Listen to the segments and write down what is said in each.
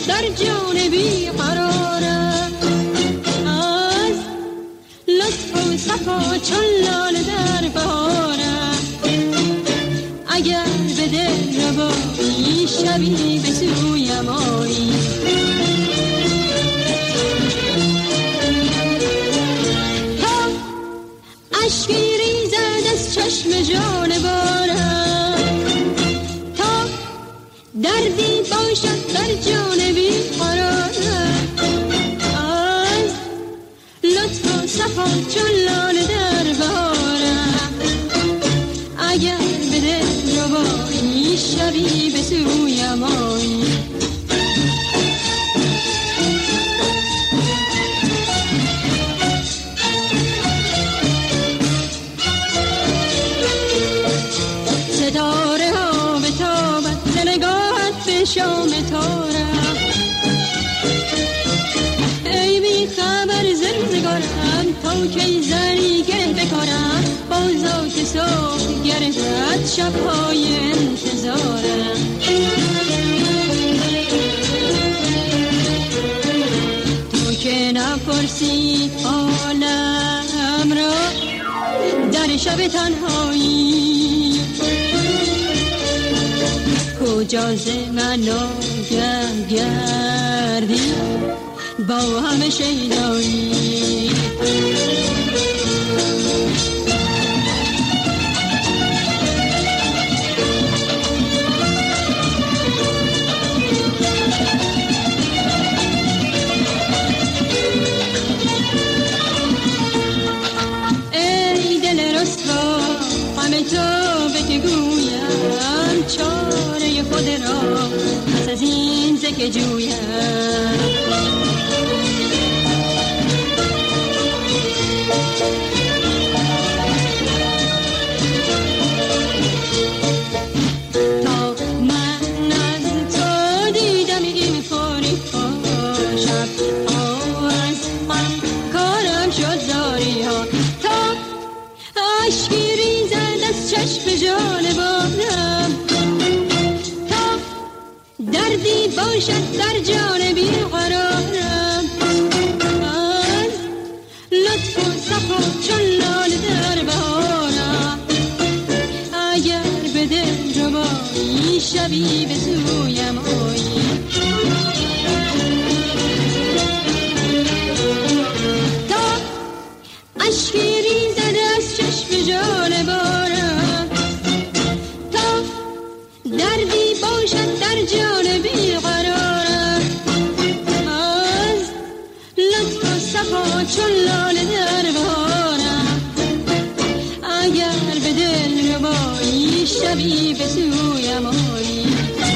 در جان بی قرارم، از لطف و صفا چون لاله در بهارم. اگر به دل ربایی شبی به سویم آیی، تا اشکی ریزد از چشم جانبارم، تا دردی باشد در جان بی قرارم، از لطف و صفا چون لاله در بهارم. اگر به دل ربایی شبی به سویم آیی، ستاره ها به تابت نگاهت به شام تارم. ای بی خبر زندگارم، تا کی زری گره بکارم، بازا که صبح گردد شبهای انتظارم. تو که نپرسی حالم را در شب تنهایی، کجا ز من آگه گردی با همه شیدایی. ای دل رسوا غم تو به که گویم، چاره خود را پس از این زکه جویم. چشم جانبانم، تا دردی باشد در جان بی قرارم، از لطف و صفا چون لاله در بهارم. اگر به دل ربایی شبی به سویم آیی، تا اشکی ریزد از چشم جانبانم، دردی باشد در جان بی قرارم، از لطف و صفا چون لاله در بهارم. اگر به دل ربایی شبی به سویم آیی،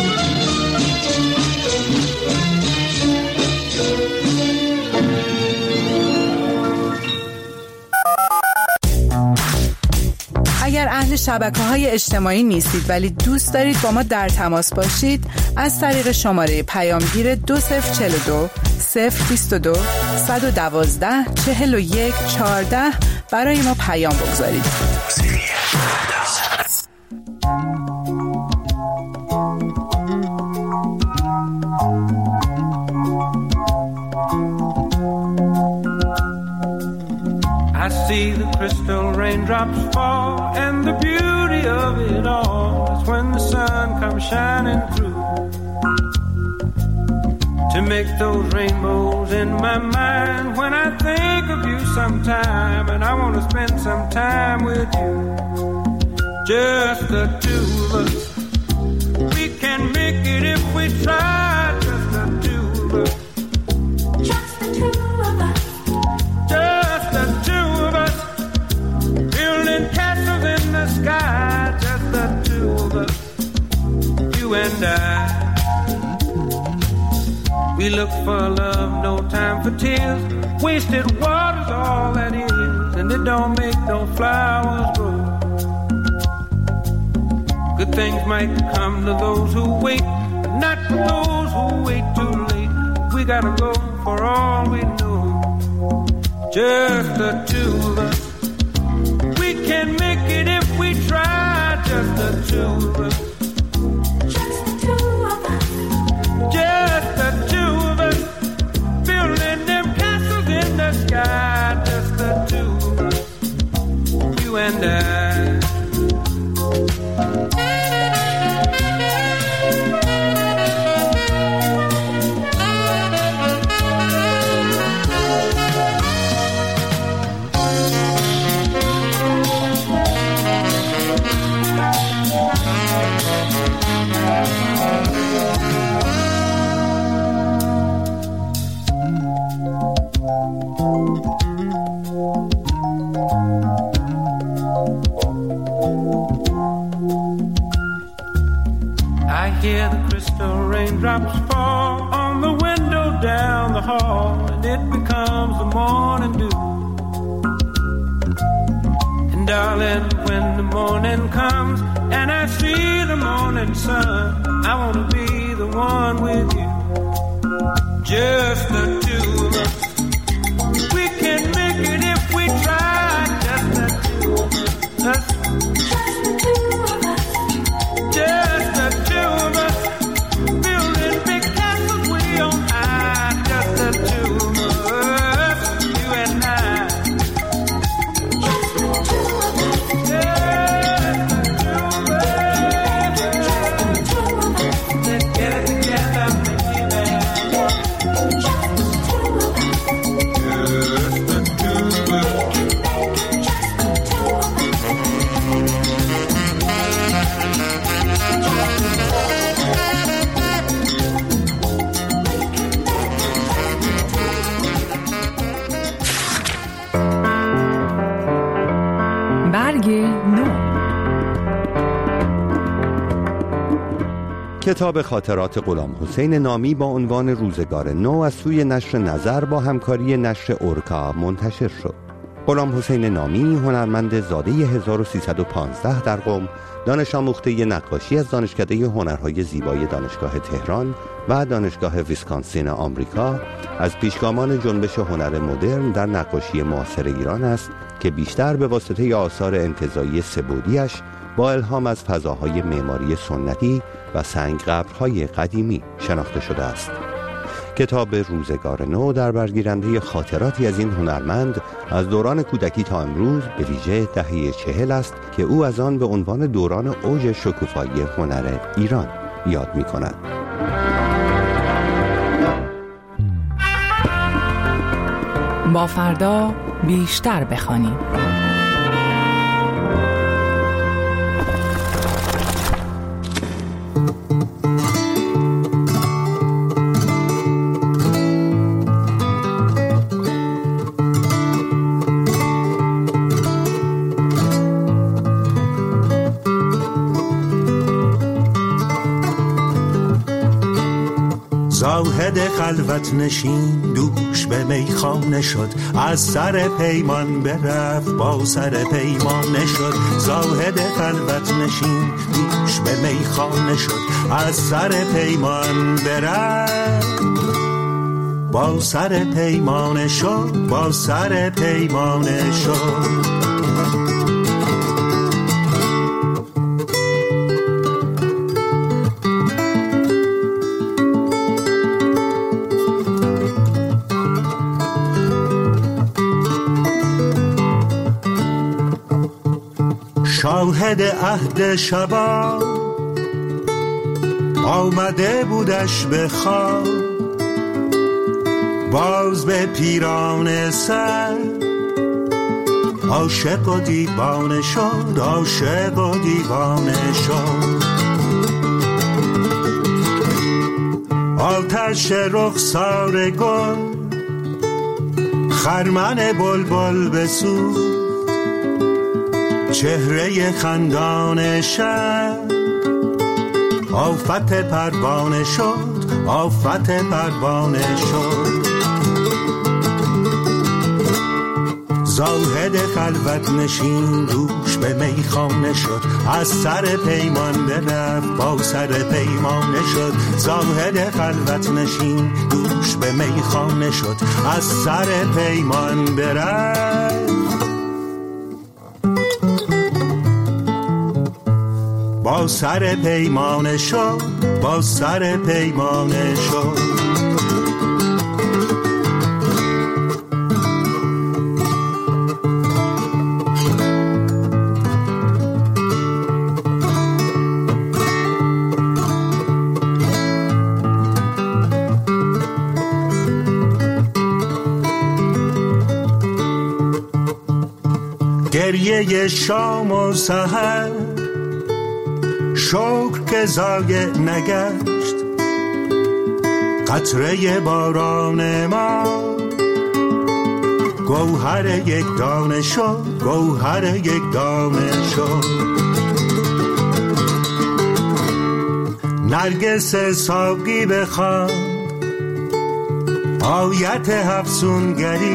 اگر اهل شبکه‌های اجتماعی نیستید ولی دوست دارید با ما در تماس باشید، از طریق شماره پیامگیر 2042 022 112 41 14 برای ما پیام بگذارید. I see the crystal raindrops fall, and the beauty of it all is when the sun comes shining through to make those rainbows in my mind. When I think of you sometime, and I want to spend some time with you, just the two of us. We can make it if we try, just the two of us. Just the two of us. Just the two of us, building castles in the sky. Just the two of us, you and I. We look for love, no time for tears. Wasted water's all that is, and it don't make no flowers grow. Good things might come to those who wait, but not for those who wait too late. We gotta go for all we know. Just the two of us. We can make it if we try. Just the two of us. Just the two of us. Just the two call and it becomes the morning dew. And darling, when the morning comes and I see the morning sun, I want to be the one with you, just the two of us. We can make it if we try, just the two of us. Just the two of us, building big castles way on high. Just the two of us, you and I. Just the two of us, just the two of us. Let's get it together, baby. Just the two of us, just the two of us. برگ نو. کتاب خاطرات غلام حسین نامی با عنوان روزگار نو از سوی نشر نظر با همکاری نشر اورکا منتشر شد. غلام حسین نامی هنرمند زاده 1315 در قم، دانش آموخته نقاشی از دانشکده هنرهای زیبای دانشگاه تهران و دانشگاه ویسکانسین آمریکا، از پیشگامان جنبش هنر مدرن در نقاشی معاصر ایران است که بیشتر به واسطه آثار انتزاعی سه‌بعدی‌اش با الهام از فضاهای معماری سنتی و سنگ قبرهای قدیمی شناخته شده است. کتاب روزگار نو در برگیرنده خاطراتی از این هنرمند از دوران کودکی تا امروز، به ویژه دهه 40 است که او از آن به عنوان دوران اوج شکوفایی هنر ایران یاد می کند. با فردا بیشتر بخوانیم. زاهد خلوت نشین دوش به میخانه شد، از سر پیمان برفت با سر پیمانه شد. زاهد خلوت نشین دوش به میخانه شد، از سر پیمان برفت با سر پیمانه شد، با سر پیمانه شد. شاهد عهد شباب آمده بودش به خواب، باز به پیران سر عاشق و دیوانه شد، عاشق و دیوانه شد. آتش رخسار گل خرمن بلبل بسوخت، چهره خندان شب آفت پروانه شد، آفت پروانه شد. زاهد خلوت نشین دوش به میخانه شد، از سر پیمان برفت با سر پیمانه شد. زاهد خلوت نشین دوش به میخانه شد، از سر پیمان برفت با سر پیمانه شد، با سر پیمانه شد. گریه شام و سحر شکر که ضایع نگشت، قطره باران ما گوهر یک دانه شد، گوهر یک دانه شد. نرگس ساقی بخواند آیت افسونگری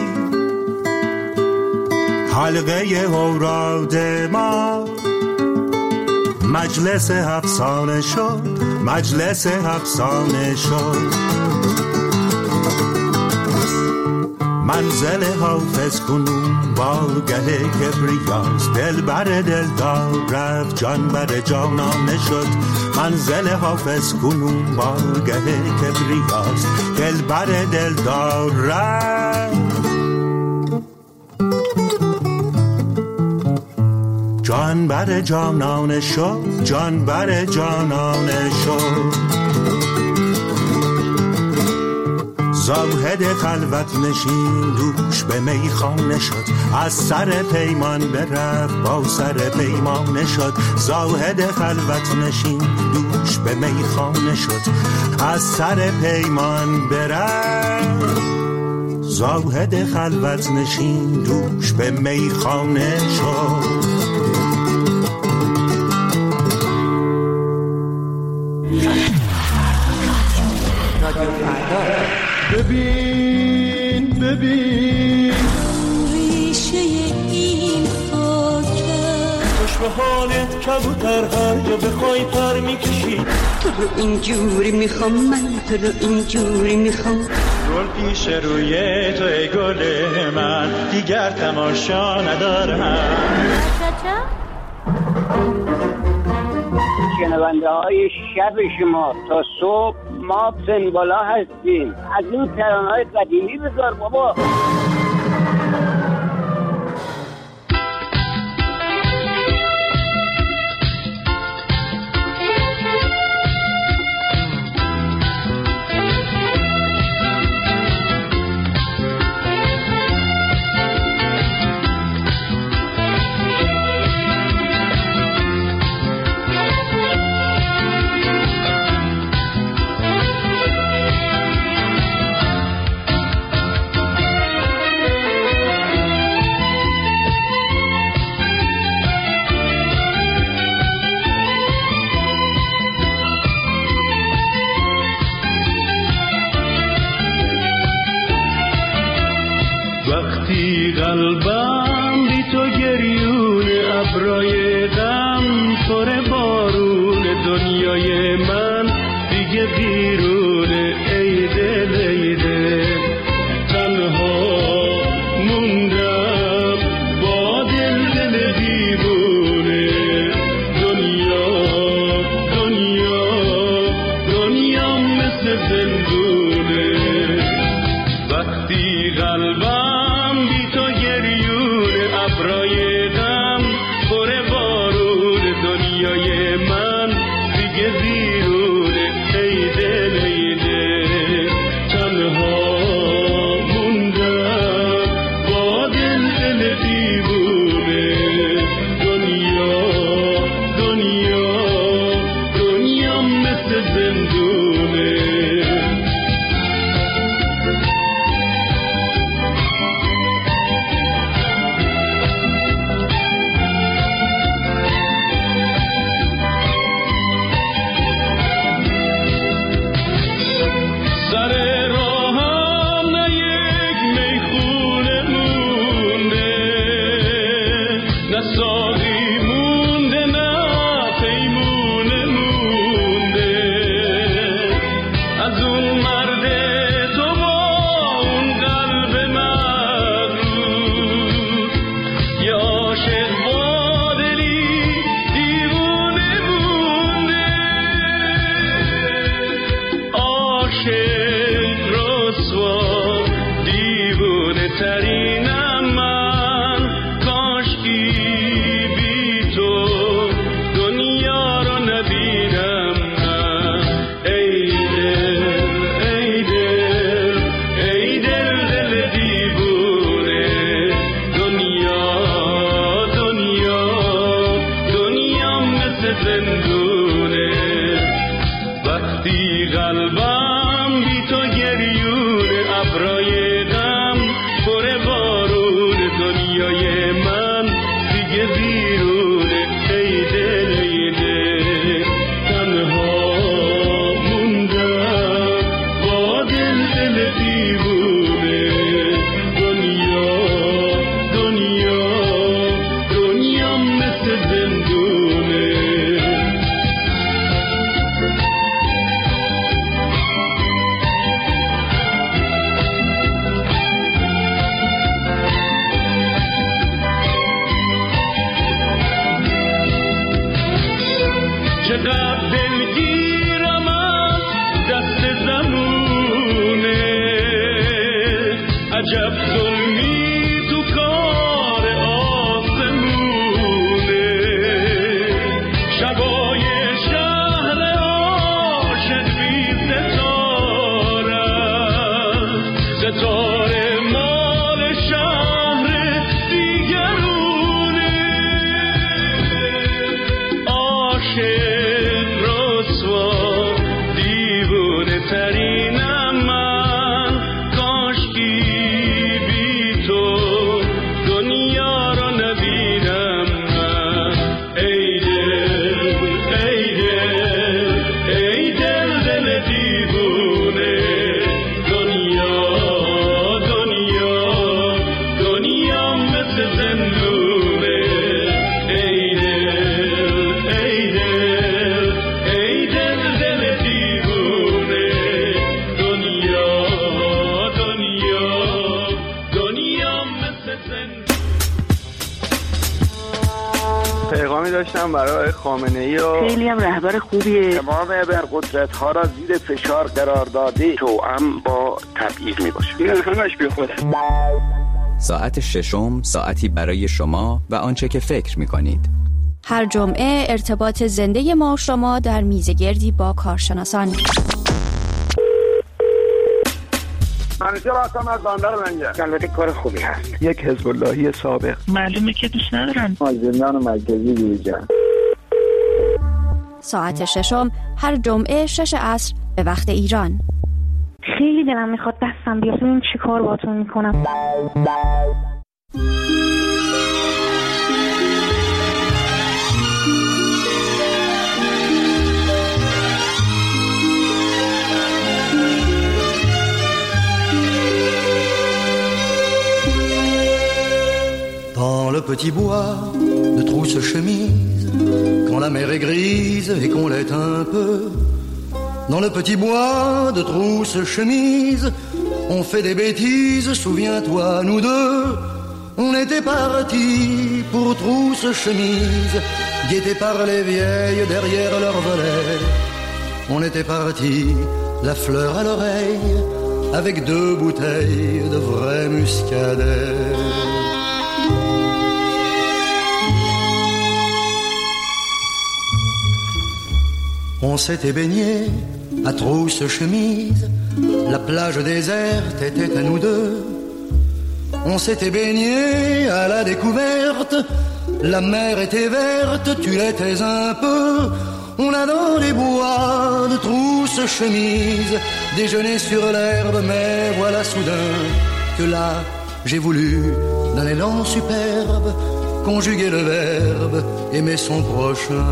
حلقه اوراد ما مجلس افسانه شد، مجلس افسانه شد. منزل حافظ کنون با گله کبریاست، دل بر دل دار رفت جان بر جانانه شد. منزل حافظ کنون با گله کبریاست، دل بر دل دار رفت جان بر جانانه شد، جان بر جانانه شد. زاهد خلوت نشین دوش به میخانه شد، از سر پیمان برفت با سر پیمانه شد. زاهد خلوت نشین دوش به میخانه شد، از سر پیمان برفت. زاهد خلوت نشین دوش به میخانه شد. ببین ببین ریشه این خاکه، خوش به حالت کبوتر هر جا بخوای پر میکشی. تو رو اینجوری میخوام، من تو رو اینجوری میخوام. گل پیش روی تو ای گل من، دیگر تماشا ندارم. شنونده های شب شما تا صبح ما سنبالا هستیم. از این ترانه‌های قدیمی بذار بابا. قلبم بی تو گریون ابرای غم، پر بارون دنیای من دیگه بیرونه. ای دل ای دل تنها موندم با دل دل دیوونه. دنیا دنیا دنیا مثل زندونه. وقتی قلبم بی تو گریون ابرای غم، پر بارون دنیای من دیگه بیرون. عجب ظلمی تو کار آسمونه شبای شهر عاشق بی ستاره ستاره مال شهر دیگرونه عاشق رسوا دیوونه ترینم من کاشکی بی تو دنیا رو نبینم من ای دل ای دل ای دل دل دیوونه دنیا دنیا دنیا مثل زندونه ای دل ای دل ای دل دل دیوونه دنیا دنیا دنیا مثل زندونه. پیغامی داشتم برای خامنه‌ای و خیلی هم رهبر خوبیه. تمام ابرقدرت ها را زیر فشار قرار داده توأم با تبعیض می باشه. این همش بی خوده. ساعت ششم ساعتی برای شما و آنچه که فکر می کنید. هر جمعه ارتباط زنده ما و شما در میزگردی با کارشناسان. منیجر هستم از بندر منجر. البته کار خوبی هست. یک حزب اللهی سابق. معلومه که دوست ندارن. زندان مرکزی دیجان. ساعت ششم هر جمعه 6 عصر به وقت ایران. خیلی دلم میخواد دستم بیاد ببینم چی کار باهاتون میکنم. Dans le petit bois de trousse-chemise, quand la mer est grise et qu'on l'est un peu, dans le petit bois de trousse-chemise, on fait des bêtises, souviens-toi, nous deux, on était partis pour trousse-chemise, guettés par les vieilles derrière leur volet. On était partis, la fleur à l'oreille, avec 2 bouteilles de vrai muscadet. On s'était baigné à trousse-chemise, la plage déserte était à nous deux. On s'était baigné à la découverte, la mer était verte, tu l'étais un peu. On a dans les bois de trousse-chemise déjeuné sur l'herbe, mais voilà soudain que là j'ai voulu, d'un élan superbe, conjuguer le verbe aimer son prochain.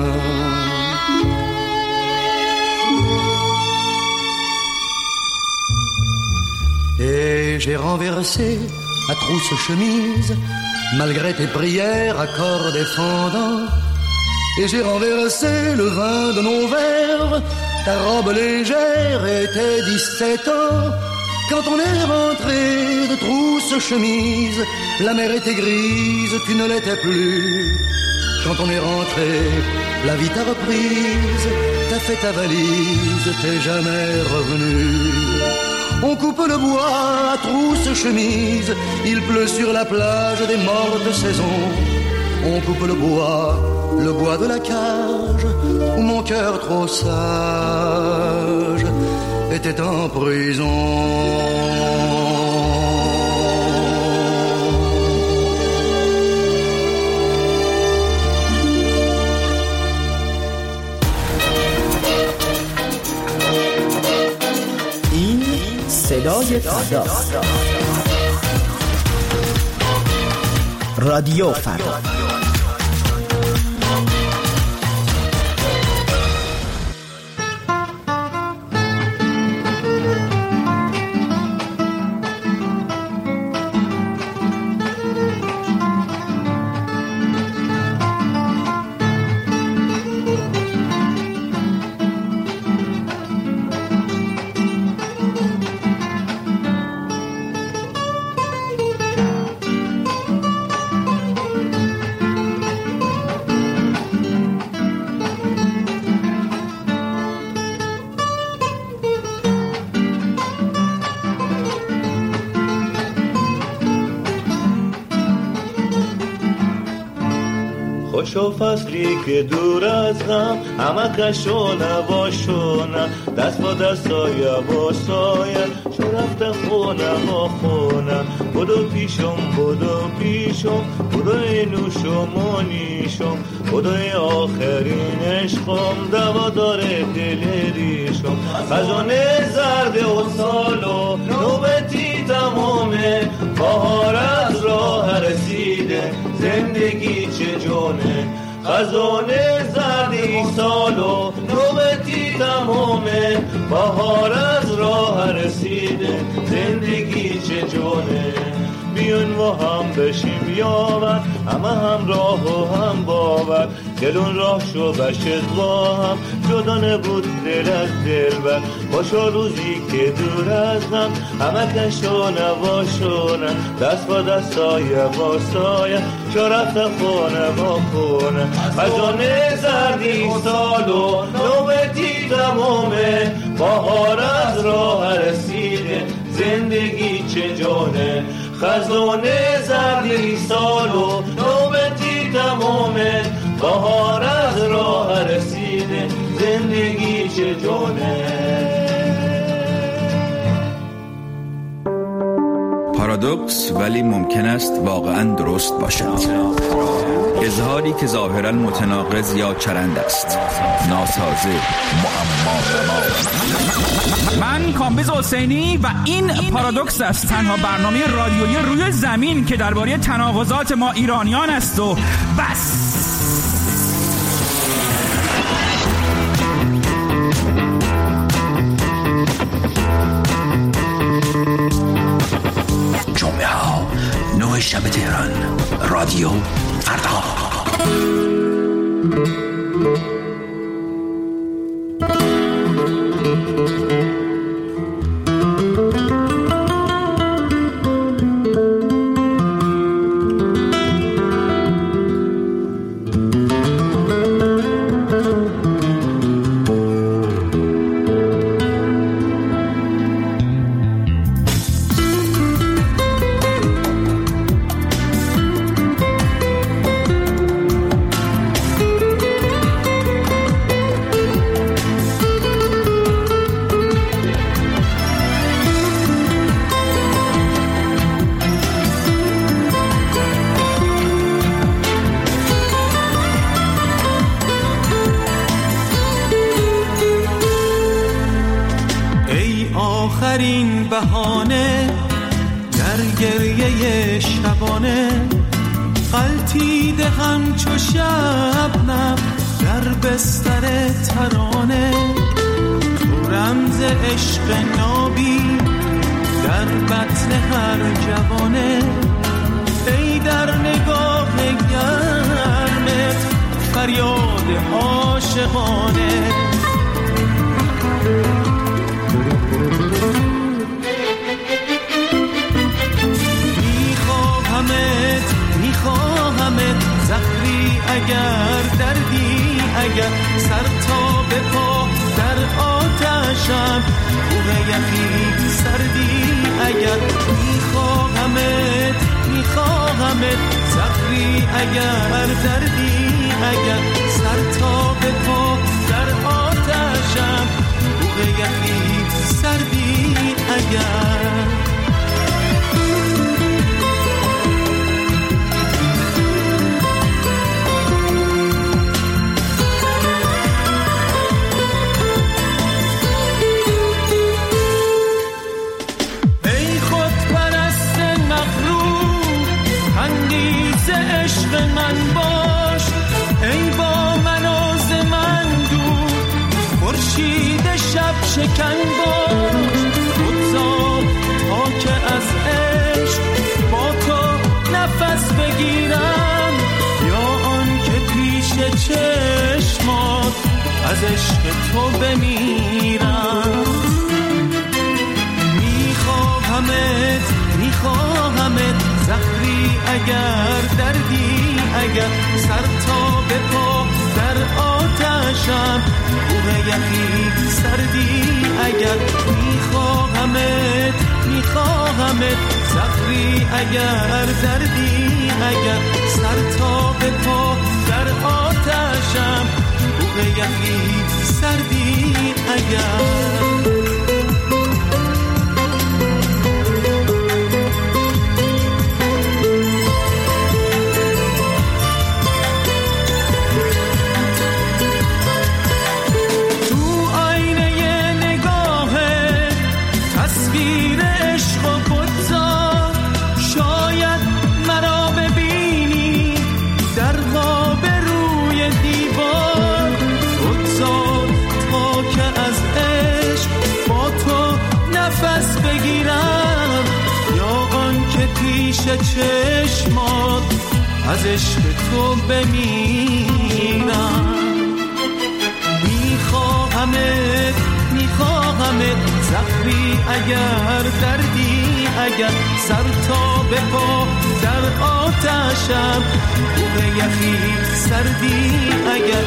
Et j'ai renversé à trousse-chemise, malgré tes prières à corps défendant. Et j'ai renversé le vin de nos verres, ta robe légère était 17 ans. Quand on est rentré de trousse-chemise, la mer était grise, tu ne l'étais plus. Quand on est rentré, la vie t'a reprise, t'as fait ta valise, t'es jamais revenu. On coupe le bois à trousse-chemise, il pleut sur la plage des mortes saisons. On coupe le bois de la cage, où mon cœur trop sage était en prison. صدای فردا، رادیو فردا. خوش و فصلی که دور از غم، همه کشو نباشونه، دست با دستای واسایه، چو رفته خونه ما خونه. بدو پیشم بدو اینوشم و نیشم، بدوی آخرین عشقم، دوا داره دل ریشم. خزانه زرد و سالو نوبتی تمامه، بهار از راه رسیده زندگی چه جونه. خزانه زردی سالو نوبتی تمامه، بهار از راه رسیده زندگی چه جونه. بیون و هم بشیم یاور، همه هم راه و هم باور، دلون راه شو بشت با هم، جدا نبود دل از دل بر. باشا روزی که دور از هم، همه کشو نباشونه، دست با دستای واسایه، چو رفته خونه با خونه. خزانه زردی سالو نوبتی تمامه، بهار از راه رسیده زندگی چه جونه. خزانه زردی سالو نوبتی تمامه، بهار از راه رسیده زندگی چه جونه. پارادوکس ولی ممکن است واقعا درست باشد. اظهاری که ظاهرا متناقض یا چرند است، ناسازه، معما. من کامبیز حسینی و این پارادوکس است، تنها برنامه رادیویی روی زمین که درباره تناقضات ما ایرانیان است و بس. جمعه ها 9 شب تهران، رادیو فردا. آخرین بهانه در گریه شبانه، غلطیده همچو شبنم در بستر ترانه. تو رمز عشق نابی در بطن هر جوانه، ای در نگاه گرمت فریاد عاشقانه. میخواهمت زهری اگر دردی اگر، سر تا به پا در آتشم، کوه یخی سردی اگر. میخواهمت زهری اگر دردی اگر، سر تا به پا در آتشم، کوه یخی سردی اگر. عشق من باش، ای با من و ز من دور، خورشید شب شکن باش. بگذار تا که از عشق با تو نفس بگیرم، یا آن که پیش چشمات از عشق تو بمیرم. میخواهمت زهری اگر دردی اگر، سر تا به پا در آتشم، کوه یخی سردی اگر. میخواهمت زهری اگر دردی اگر، سر تا به پا در در آتشم بوق یخی سردی اگر چشمات از عشق تو بمیرم میخواهمت زخمی اگر دردی اگر سر تا به پا در آتشم بوق یخی سردی اگر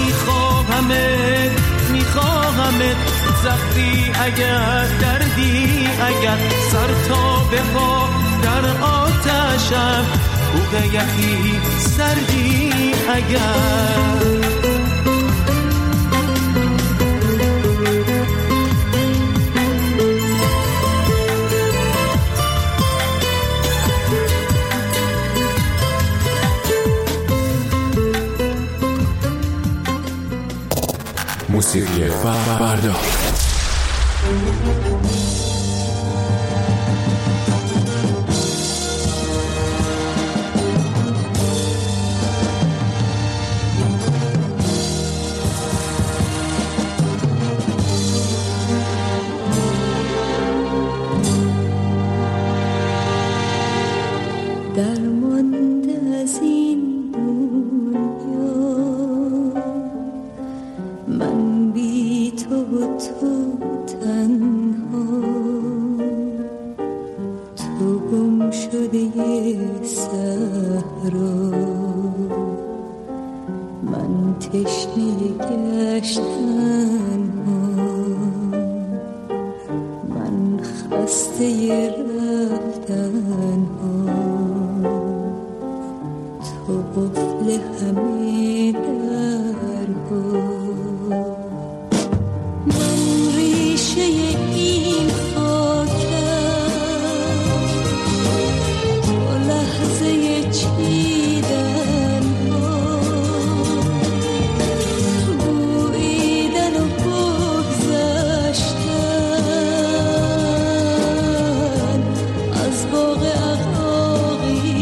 میخواهمت زخمی اگر دردی اگر سر تا به پا در آتشم بوق یخی سردی اگر موسیقی فردا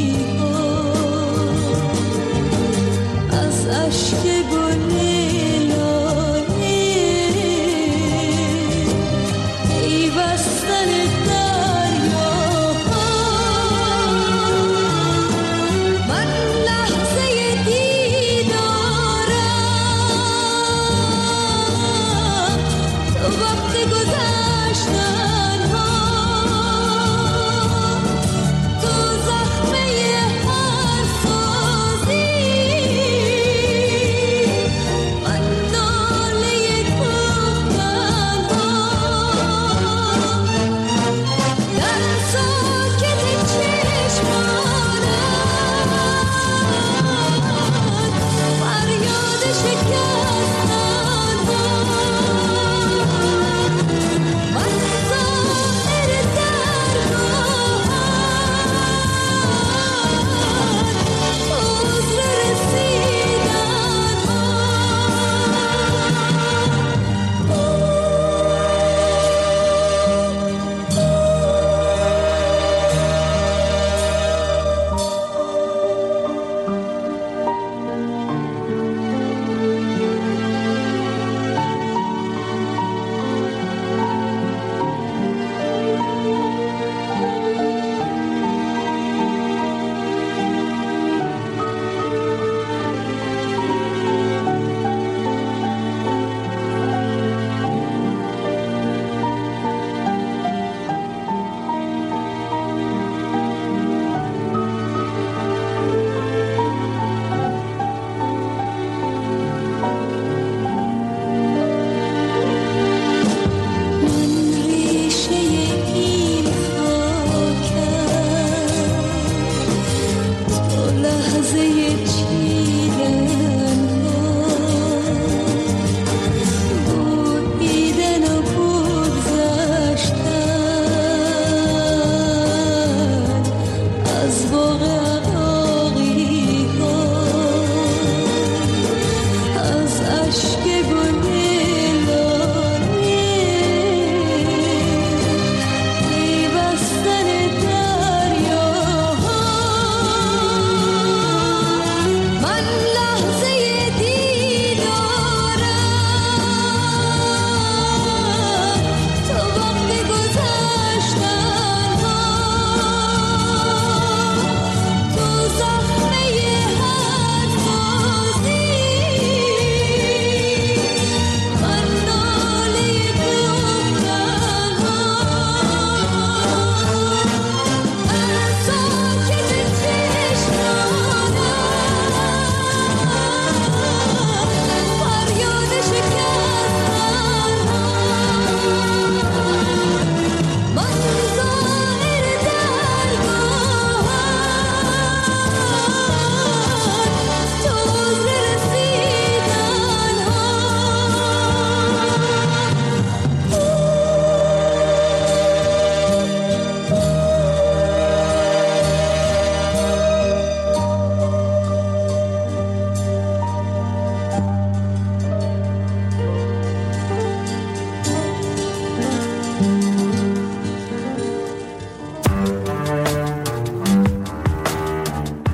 عشق گل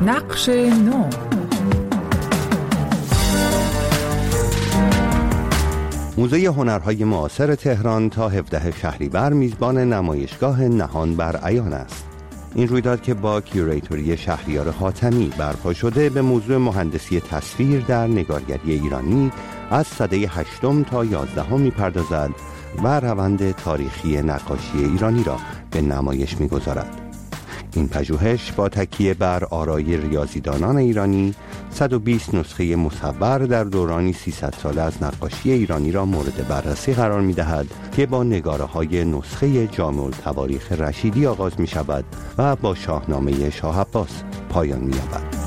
نقش نو. موزه هنرهای معاصر تهران تا 17 شهریور میزبان نمایشگاه نهان بر عیان است. این رویداد که با کیوریتوری شهریار حاتمی برپا شده به موضوع مهندسی تصویر در نگارگری ایرانی از سده 8 تا 11 میپردازد و روند تاریخی نقاشی ایرانی را به نمایش میگذارد. این پژوهش با تکیه بر آرای ریاضیدانان ایرانی 120 نسخه مصور در دورانی 300 ساله از نقاشی ایرانی را مورد بررسی قرار می‌دهد که با نگاره‌های نسخه جامع التواریخ رشیدی آغاز می‌شود و با شاهنامه شاه عباس پایان می‌یابد.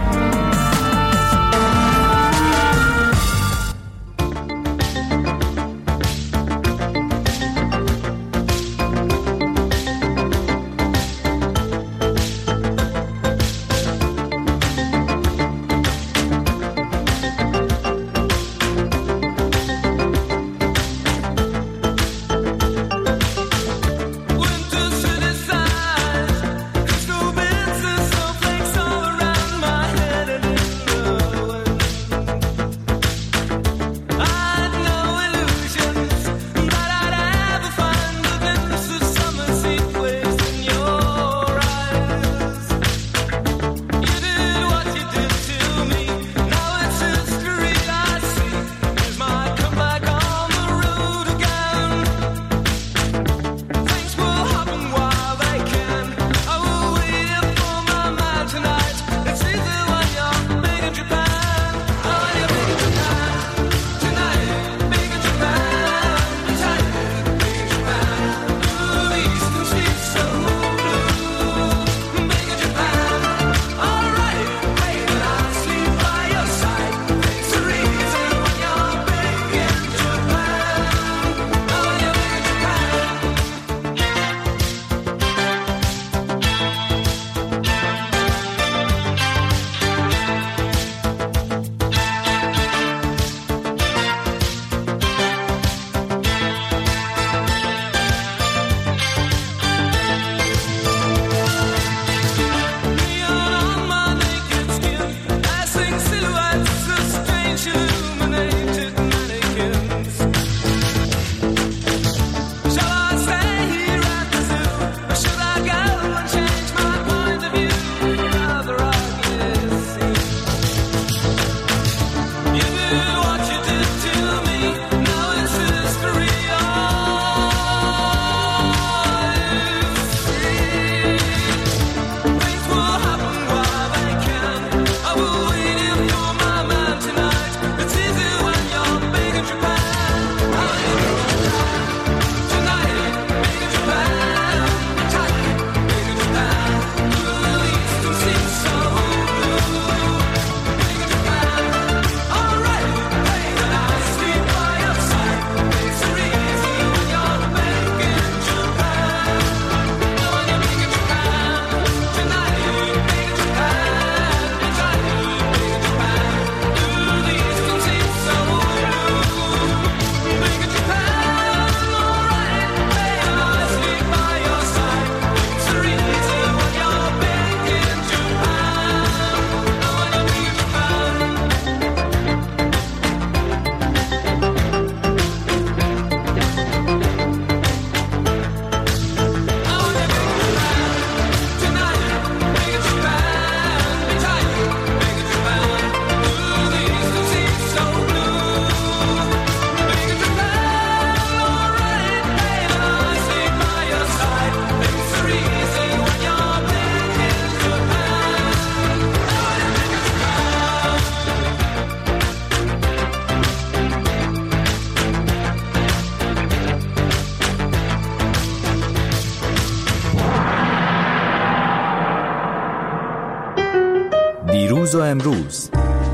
دیروز و امروز،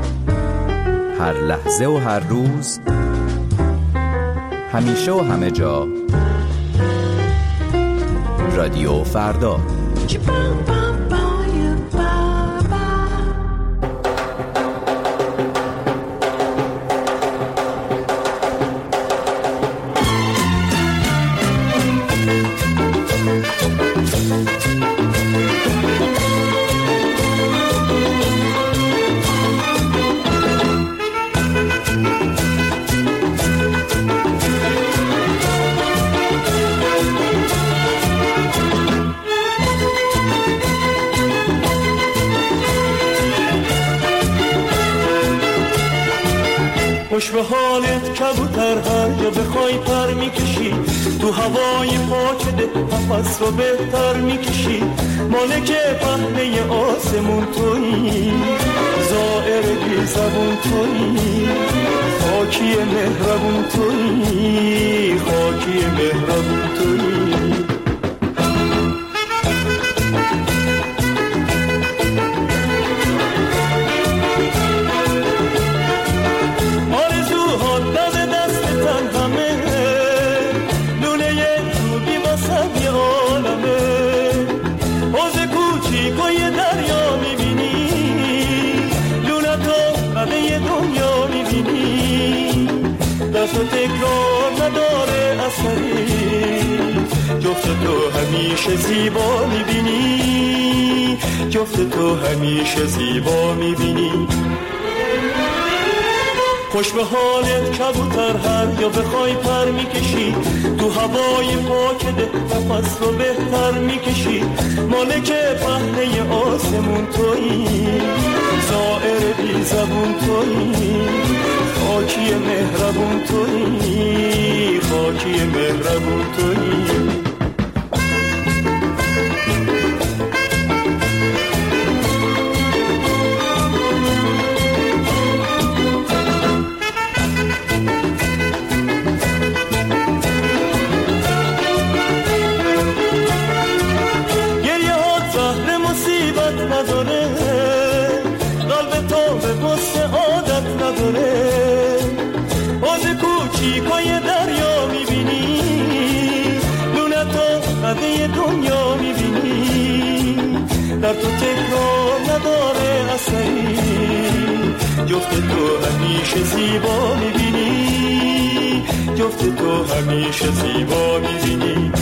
هر لحظه و هر روز، همیشه و همه جا، رادیو فردا. خوش به حالت کبوتر، هر جا بخوای پر میکشی، تو هوای پاک ده نفس رو بهتر میکشی. مالک پهنه آسمون تویی، زائر بی زبون تویی، خاکی مهربون تویی، خاکی مهربون تویی. دست تکرار نداره اثری، جفت تو همیشه زیبا میبینی، جفت تو همیشه زیبا میبینی. خوش به حالت کبوتر، هر یا بخوای پر میکشی، تو هوای پاک ده نفس رو بهتر میکشی. مالک پهنه آسمون تویی، زائر بی زبون تویی، خاکی مهربون تویی، خاکی مهربون تویی. قلب تو به غصه عادت نداره، باز کوچیکای دریا میبینی، لونه تو قده دنیا میبینی. در تو تکرار نداره اثری، جفت تو همیشه زیبا میبینی، جفت تو همیشه زیبا میبینی.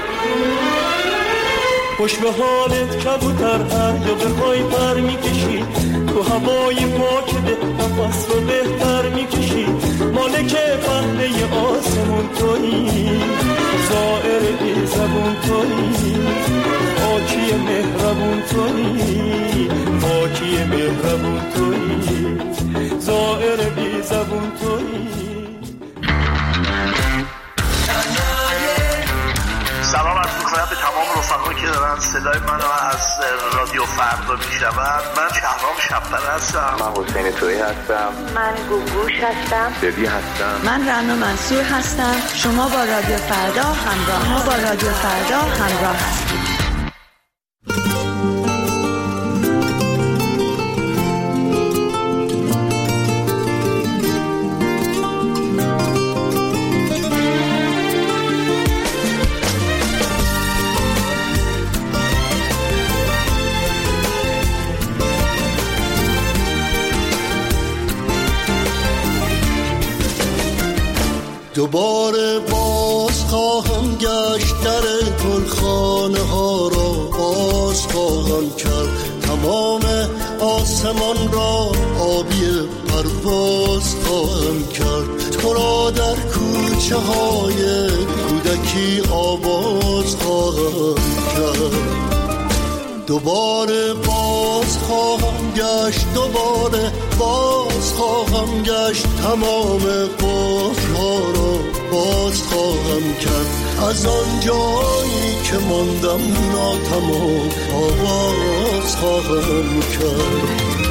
خوش به حالت کبوتر، هر جا بخوای پر میکشی، تو هوای پاک ده نفس رو بهتر میکشی. مالک پهنه آسمون تویی، زائر بی زبون تویی، خاکی مهربون تویی، خاکی مهربون تویی، زائر بی زبون تویی. سلام عرض می‌کنم به تمام رفقایی که دارن صدای منو از رادیو فردا میشنون. من شهرام شب‌پر هستم. من حسین تویی هستم. من گوگوش هستم. دبی هستم. من رنا منصور هستم. شما با رادیو فردا همراه هستید. دوباره باز خواهم گشت، در گلخانه ها را باز خواهم کرد، تمام آسمان را آبی پرواز خواهم کرد. تو را در کوچه های کودکی آواز خواهم کرد. دوباره باز خواهم گشت، دوباره باز خواهم گشت، تمام قفل‌ها را باز خواهم کرد. از آن جایی که ماندم ناتمام آواز خواهم کرد.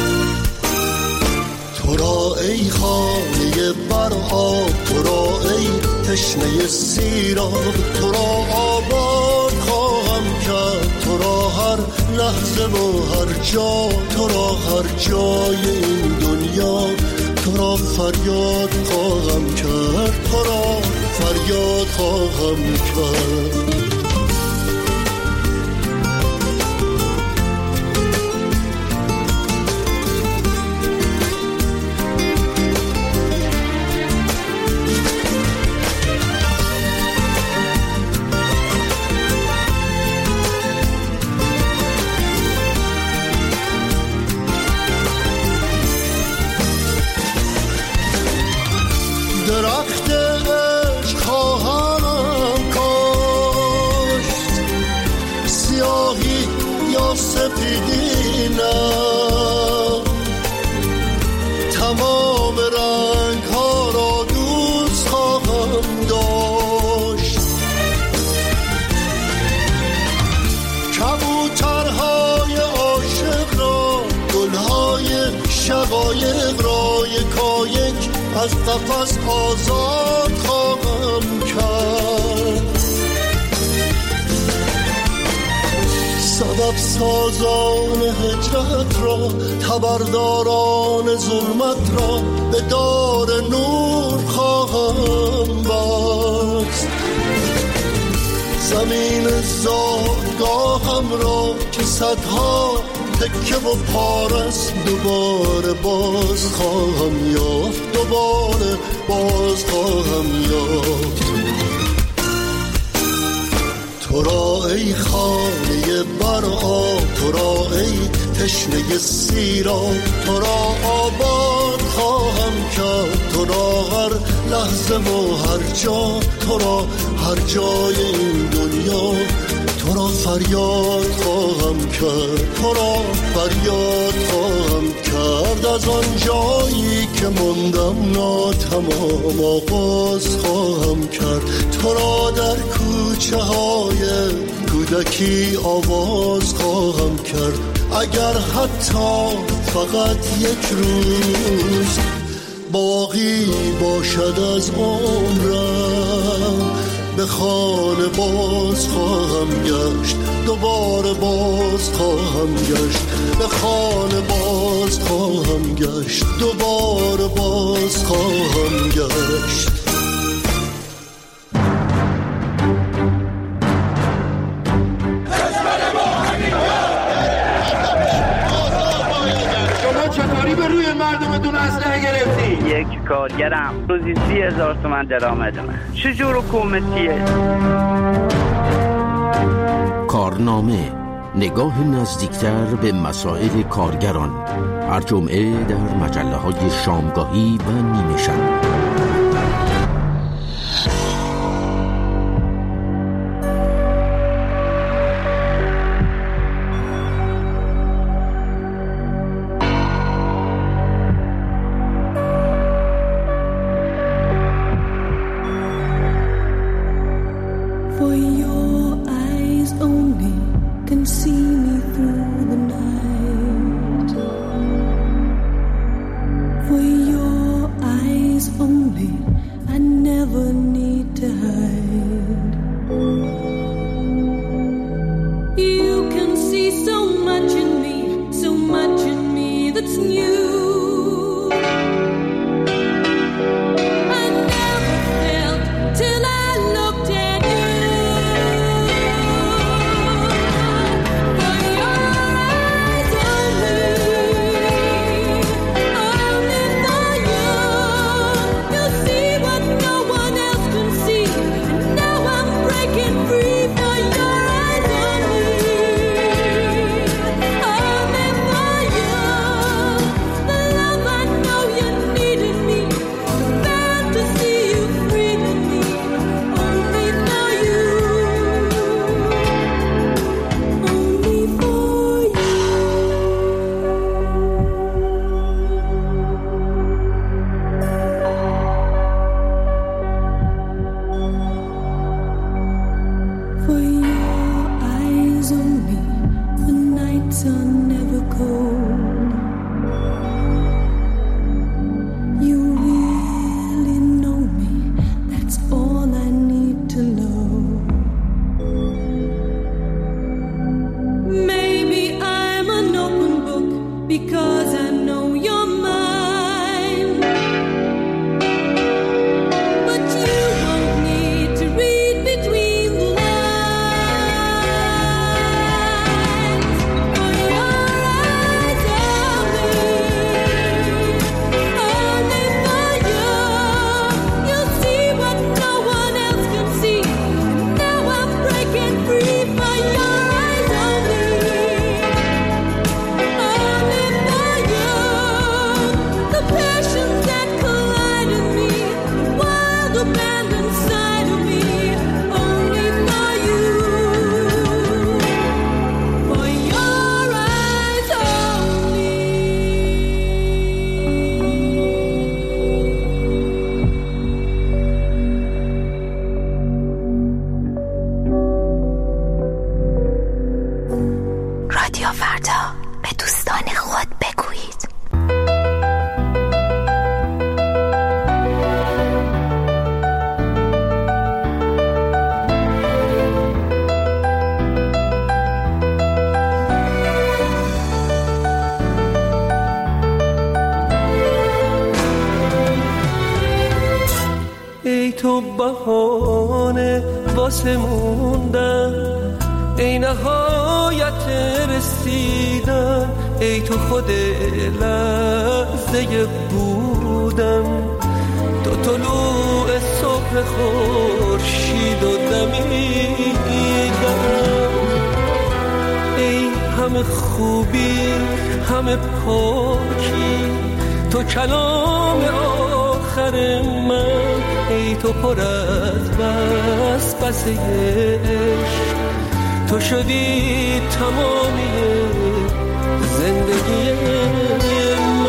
تو را ای خانه برآب، تو را ای تشنه سیراب، تو را آباد خواهم کرد. تو را هر لحظه و هر جا، تو را هر جای این دنیا، تو را فریاد خواهم کرد، تو را فریاد خواهم کرد. درخت عشق خواهم کاشت، سیاهی یا سپیدی نه، تمام رنگ قایق را یکایک از قفس آزاد خواهم کرد. سبب سازان هجرت را، خبرداران ظلمت را به دار نور خواهم بست. زمین زادگاهم را که صدها تکه و پارست دوباره باز خواهم یافت، دوباره باز خواهم یافت. تو را ای خانه برآب، تو را ای تشنه سیراب، تو را آباد خواهم کرد. تو را هر لحظه و هر جا، تو را هر جای این دنیا، تو را فریاد خواهم کرد. تو را فریاد خواهم کرد. از آن جایی که ماندم ناتمام آغاز خواهم کرد. تو را در کوچه های کودکی آواز خواهم کرد. اگر حتی فقط یک روز باقی باشد از عمرم، به خانه باز خواهم گشت، دوباره باز خواهم گشت. به خانه باز خواهم گشت، دوباره باز خواهم گشت. مردمتون اسلحه گرفتی؟ یک کارگرم روزی 30,000 تومان درآمد من. چجور حکومتیه؟ کارنامه، نگاه نزدیکتر به مسائل کارگران، هر جمعه در مجله‌های شامگاهی و نیمه شب. رادیو فردا به دوستان خود بگویید. واسه موندن، ای نهایت رسیدن، ای تو خود لحظه بودن، تو طلوع صبح خورشید و دمیدن. ای همه خوبی همه پاکی، تو کلام آخر من، ای تو پر از وسوسه عشق، تو شدی تمامی زندگی من.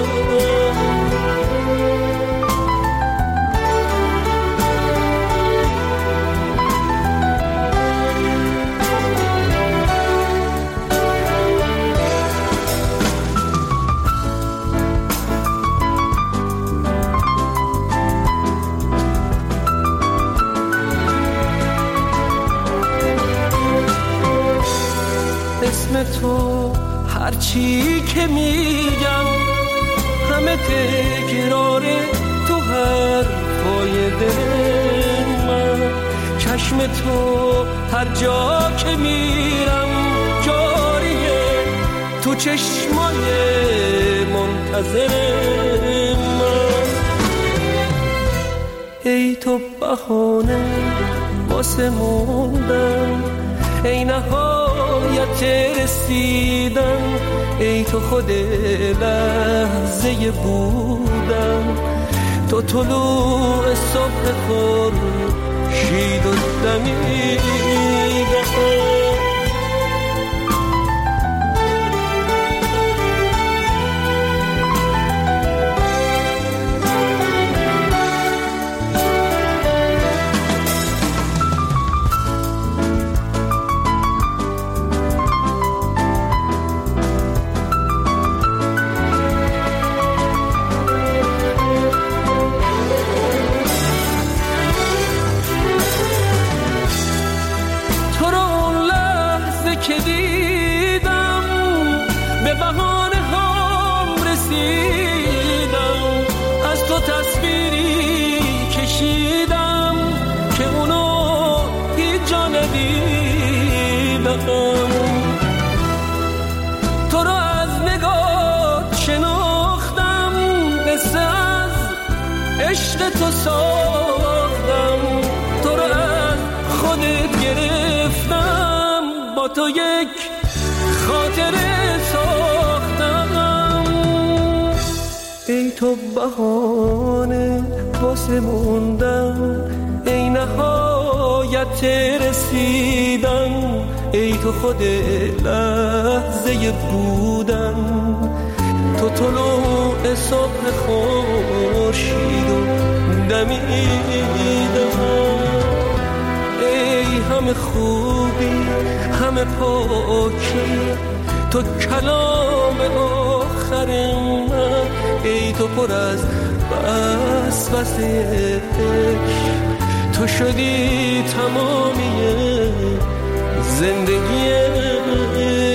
اسم تو هرچی که میگم همه تکراره تو حرفای دل من. چشم تو هر جا که میرم جاریه تو چشمای منتظر من. ای تو بهانه واسه موندن، ای نهایت رسیدن، ای تو خود لحظه بودن، تو طلوع صبح خورشید و دمیدن. که دیدم به بهانه هم رسیدم، از تو تصویری کشیدم که اونو هیچ جا ندیدم. تو رو از نگاه شناختم، قصه از عشق تو ساختم، تو رو از خودت گرفتم، با تو یک خاطره ساختم. ای تو بهانه واسه موندن، ای نهایت رسیدن، ای تو خود لحظه بودن، تو طلوع صبح خورشید و دمیدن. ای همه خوبی همه پاکی، تو کلام آخر من، ای تو پر از وسوسه عشق، تو شدی تمامی زندگی